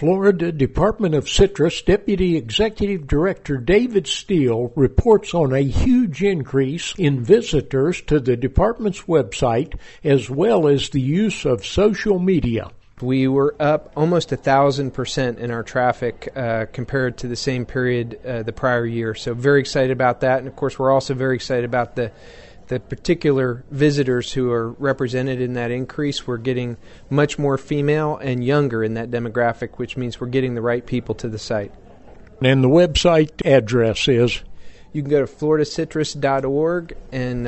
Florida Department of Citrus Deputy Executive Director David Steele reports on a huge increase in visitors to the department's website as well as the use of social media. We were up almost 1,000% in our traffic compared to the same period the prior year. So very excited about that. And, of course, we're also very excited about the particular visitors who are represented in that increase. We're getting much more female and younger in that demographic, which means we're getting the right people to the site. And the website address is? You can go to floridacitrus.org and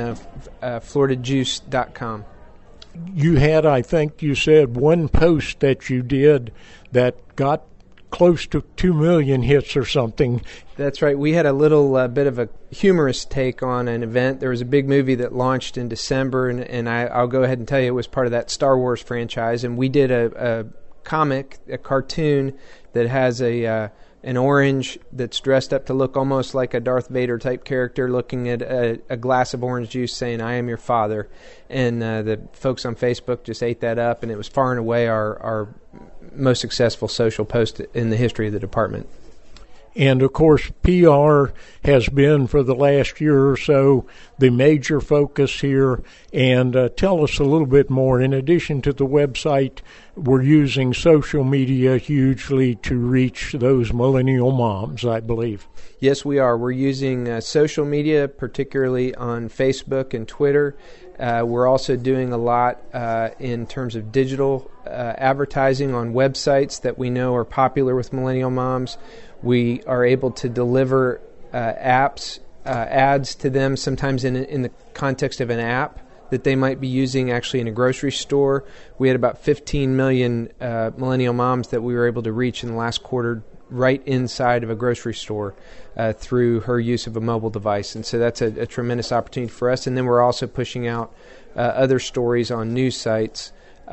floridajuice.com. You had, I think you said, one post that you did that got close to 2 million hits or something. That's right. We had a little bit of a humorous take on an event. There was a big movie that launched in December, and I'll go ahead and tell you it was part of that Star Wars franchise, and we did a comic, a cartoon that has an orange that's dressed up to look almost like a Darth Vader type character looking at a glass of orange juice saying, "I am your father." And the folks on Facebook just ate that up, and it was far and away our most successful social post in the history of the department. And, of course, PR has been for the last year or so the major focus here. And tell us a little bit more. In addition to the website, we're using social media hugely to reach those millennial moms, I believe. Yes, we are. We're using social media, particularly on Facebook and Twitter. We're also doing a lot in terms of digital advertising on websites that we know are popular with millennial moms. We are able to deliver ads to them, sometimes in the context of an app that they might be using actually in a grocery store. We had about 15 million millennial moms that we were able to reach in the last quarter right inside of a grocery store through her use of a mobile device. And so that's a tremendous opportunity for us. And then we're also pushing out other stories on news sites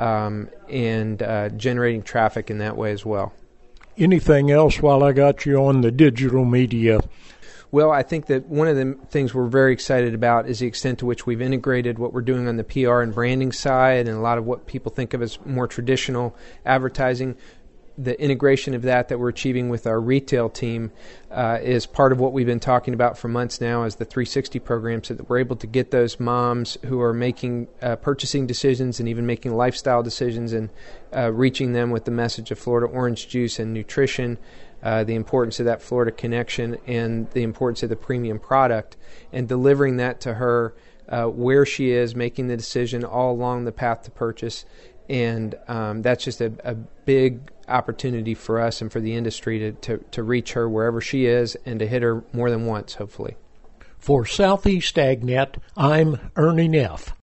and generating traffic in that way as well. Anything else while I got you on the digital media? Well, I think that one of the things we're very excited about is the extent to which we've integrated what we're doing on the PR and branding side and a lot of what people think of as more traditional advertising. The integration of that we're achieving with our retail team is part of what we've been talking about for months now as the 360 program, so that we're able to get those moms who are making purchasing decisions and even making lifestyle decisions and reaching them with the message of Florida orange juice and nutrition, the importance of that Florida connection and the importance of the premium product, and delivering that to her where she is, making the decision all along the path to purchase. And that's just a big opportunity for us and for the industry to reach her wherever she is and to hit her more than once, hopefully. For Southeast AgNet, I'm Ernie Neff.